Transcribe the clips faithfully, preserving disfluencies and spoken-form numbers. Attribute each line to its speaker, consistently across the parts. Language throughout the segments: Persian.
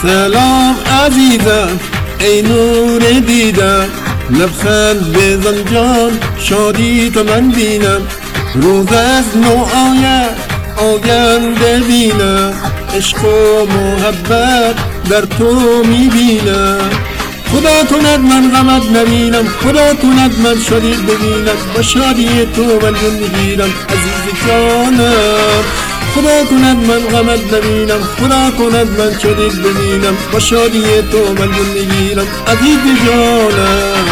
Speaker 1: سلام عزیزم ای نور دیدم، لبخند بزن جان شادی تو من بینم. روز از نو آید آینده بینم، عشق و محبت در تو میبینم. خدا کند من غمت نبینم، خدا کند من شادی ببینم. با شادی تو من جون میگیرم عزیز جانم. خدا کند من غمت نبینم، خدا کند من شادی ببینم. با شادی تو من جون میگیرم عزیز جانم.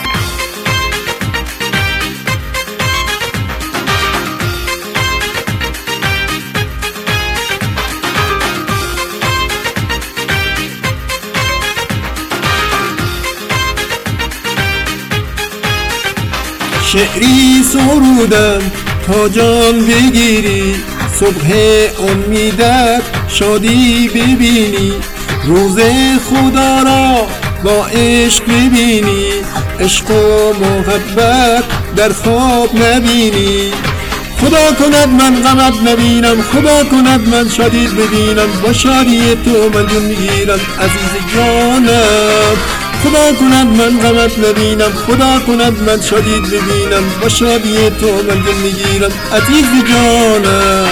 Speaker 1: شعری سرودم تا جان بگیری، صبح امیدت شادی ببینی. روز خدا را با عشق ببینی، عشق و محبت در خواب نبینی. خدا کند من غمت نبینم، خدا کند من شادی ببینم. با شادی تو من جون میگیرم عزیز جانم. خدا کند من غمت نبینم، خدا کند من شادی ببینم. با شادی تو من جون میگیرم عزیز جانم.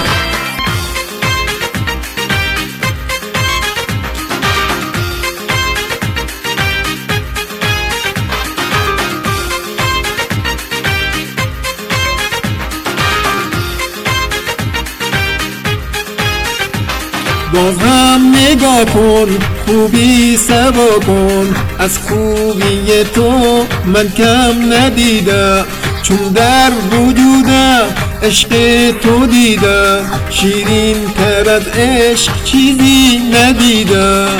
Speaker 1: باز هم نگاه کن، خوبی سبا کن. از خوبی تو من کم ندیدم، چون در وجودم عشق تو دیدم. شیرین تر از عشق چیزی ندیدم.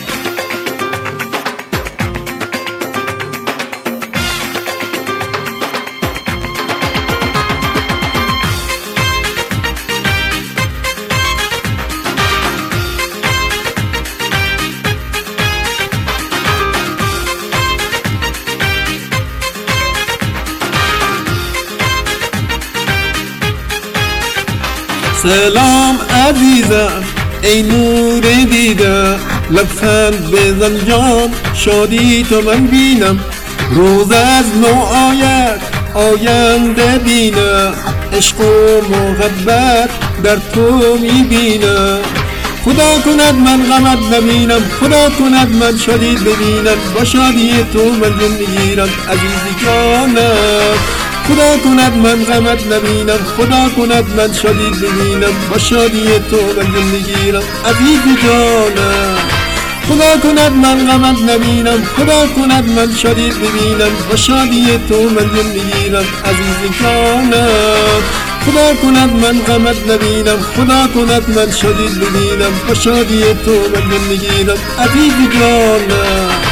Speaker 1: سلام عزیزم ای نور دیدم، لبخند بزن جان شادی تو من بینم. روز از نو آید آینده بینم، عشق و محبت در تو میبینم. خدا کند من غمت نبینم، خدا کند من شادی ببینم. با شادی تو من جون میگیرم عزیز جانم. خدا کند من غمت نبینم، خدا کند من شادی ببینم. با شادی تو من جون میگیرم عزیز جانم. خدا کند من غمت نبینم، خدا کند من شادی ببینم. با شادی تو من جون میگیرم عزیز جانم. خدا کند من غمت نبینم، خدا کند من شادی ببینم. با شادی تو من جون میگیرم عزیز جانم.